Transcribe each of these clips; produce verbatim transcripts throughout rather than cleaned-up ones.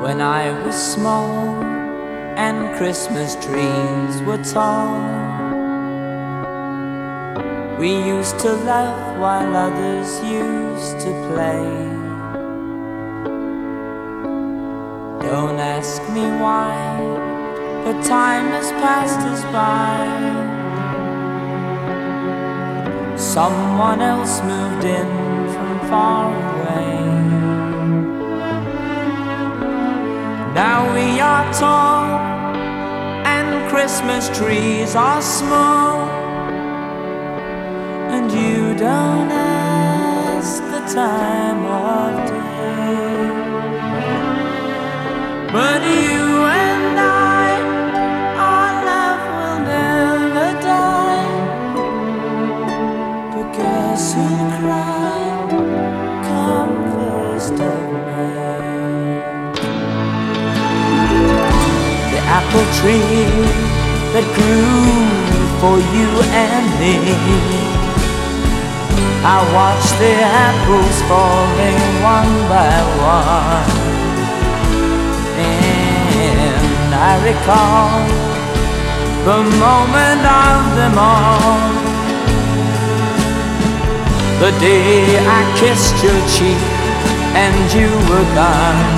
when I was small and Christmas trees were tall. We used to laugh while others used to play. Don't ask me why, but time has passed us by. Someone else moved in from far away. Now we are tall and Christmas trees are small, and you don't ask the time of day. But you and I, our love will never die. But guess who cried come first of May? The apple tree that grew for you and me. I watched the apples falling one by one, and I recall the moment of them all, the day I kissed your cheek and you were gone.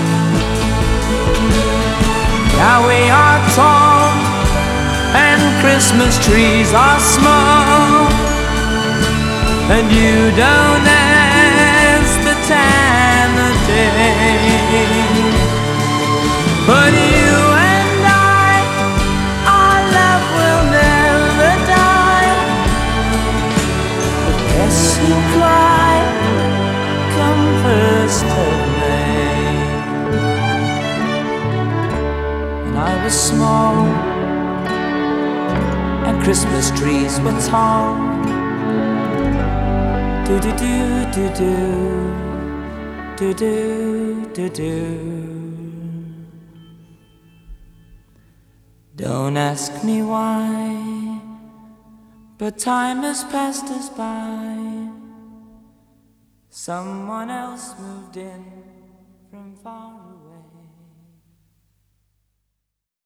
Now we are tall and Christmas trees are small, and you don't ask the time of day. But you and I, our love will never die. But guess who cried come first of May? When I was small and Christmas trees were tall, do do do do do do do do do. Don't ask me why, but time has passed us by. Someone else moved in from far away.